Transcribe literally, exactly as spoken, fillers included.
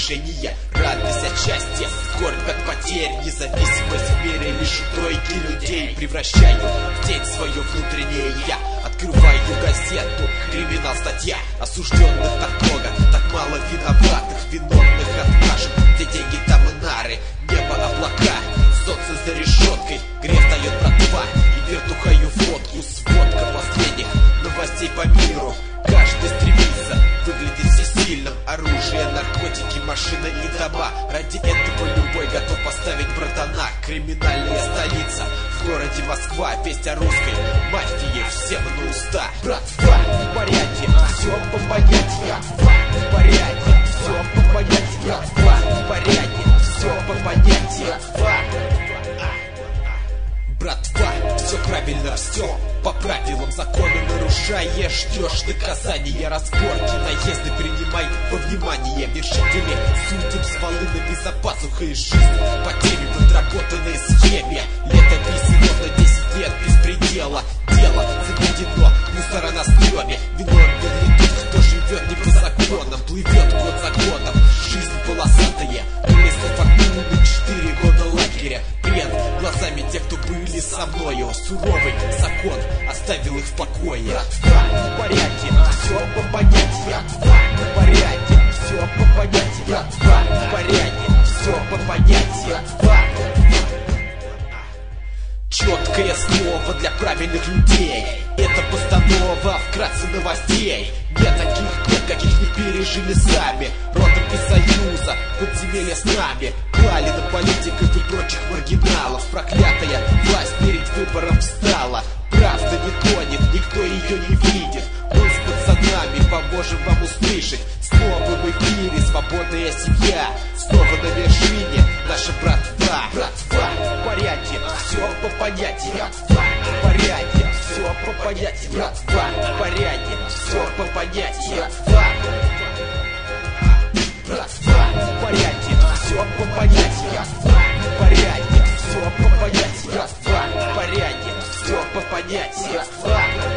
движения, радость от счастья, скорбь от потерь, независимость в мире лишь у тройки людей. Превращаю в тень свое внутреннее я, открываю газету, криминал, статья. Осужденных так много, так мало виноватых, виновных откажут, где деньги там и нары, небо облака, солнце за решеткой, грех дает братва, и вертухаю водку, сводка последних новостей по миру. Каждый стремится выглядеть всесильным, оружие, наркотики, машины и дома. Ради этого любой готов поставить братана. Криминальная столица, в городе Москва, весть о русской мафии всем на уста. Братва, в порядке, все по понятию. Братва, в порядке, все по понятию. Братва, в порядке, все по понятию. Братва, все правильно, все по правилам закона нарушая, ждешь наказания, разборки, наезды принимай во внимание. Вершители судеб с волынами за пазухой, жизнь потери в отработанной схеме. Летопись ровно десять лет беспредела, дело заведено, мусора на стреме. Виновен ли тот, кто живет не по законам, плывет год за годом, жизнь полосатая, колесо фортуны, четыре года лагеря, плен глазами тех, кто были со мною. Суровый закон оставил их в покое. Братва, в порядке, все по понятию. Братва, в порядке, все по понятию. Братва, в порядке, все по понятию. Четкое слово для правильных людей. Это постанова вкратце новостей. Нет таких лет, каких не пережили сами. Ротом из союза, подземелья с нами. Клали на политиков и прочих маргиналов. Проклятая власть перед выбором встала. Правда не тонет, никто ее не видит. Мы с пацанами поможем вам услышать. Снова мы в эфире, свободная семья. Снова на вершине наша братва. Братва, в порядке, все по понятию. Братва, в порядке, все по понятию. Братва, в порядке, все по понятию. Братва, в порядке, все по понятию. Братва, в порядке, все по понятию. Братва, в порядке, все по понятию.